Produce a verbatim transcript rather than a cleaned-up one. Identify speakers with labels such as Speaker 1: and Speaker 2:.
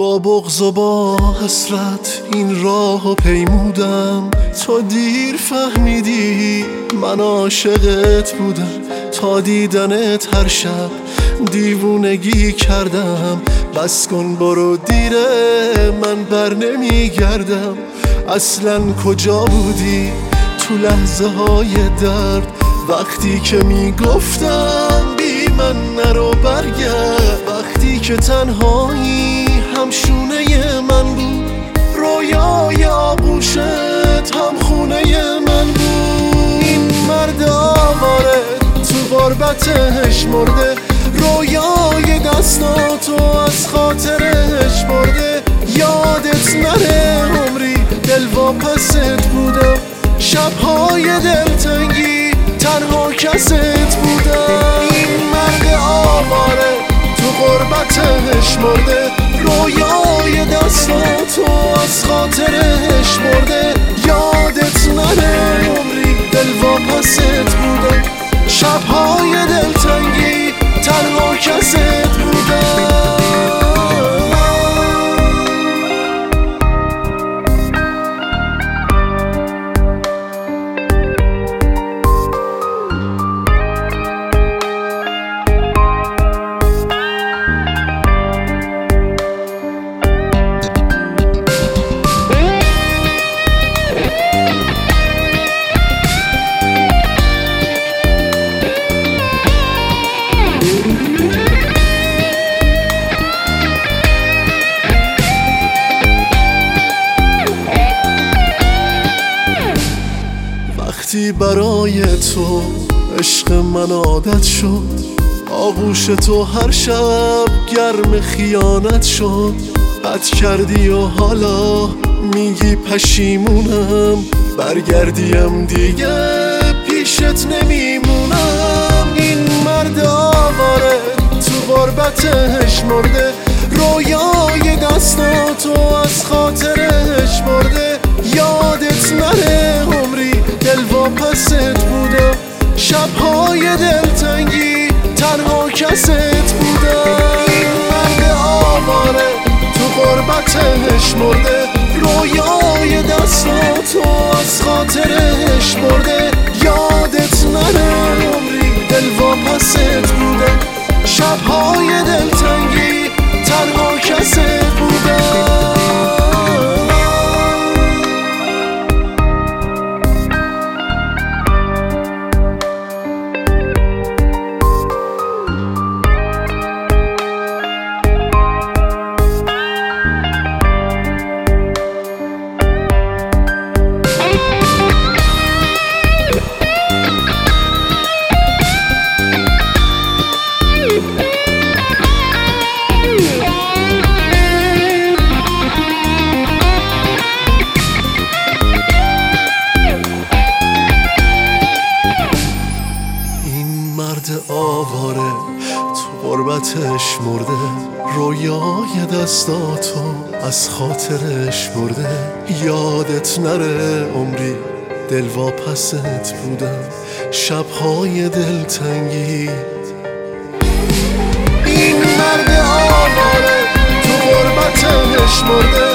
Speaker 1: با بغض و با حسرت این راهو پیمودم، تو دیر فهمیدی من عاشقت بودم. تا دیدنت هر شب دیوونگی کردم، بس کن برو دیره من بر نمیگردم. اصلا کجا بودی تو لحظه های درد، وقتی که میگفتم بی من نرو برگرد. وقتی که تنهایی همشونه من بود، رویای آغوشت هم خونه من بود. این مرد آواره تو غربتش مرده، رویای دستاتو از خاطرش برده. یادت نره عمری دل واپست بودم، شبهای دلتنگی تنها کست بودم. این مرد آواره تو غربتش مرده، رویای دستاتو از خاطرش برده. یادت نره عمری دل واپست بودم، شبهای دلتنگی تنها کست بودم. وقتی برای تو عشق من عادت شد، آغوش تو هر شب گرم خیانت شد. بد کردی و حالا میگی پشیمونم، برگردیم دیگه پیشت نمیمونم. این مرد آواره تو غربتش مرده، رویای دستاتو از خاطرش برده. یادت نره عمری دل واپست بودم، شبهای دلتنگی تنها کست بودم. این مرد آواره تو غربتش مرده، رویای دستاتو از خاطرش برده. یادت نره عمری دل واپست بودم، شبهای دلتنگی تنها کست بودم. آواره تو غربتش مرده، رویای دستاتو از خاطرش برده. یادت نره عمری دل واپست بودم، شبهای دلتنگی. این مرد آواره تو غربتش مرده،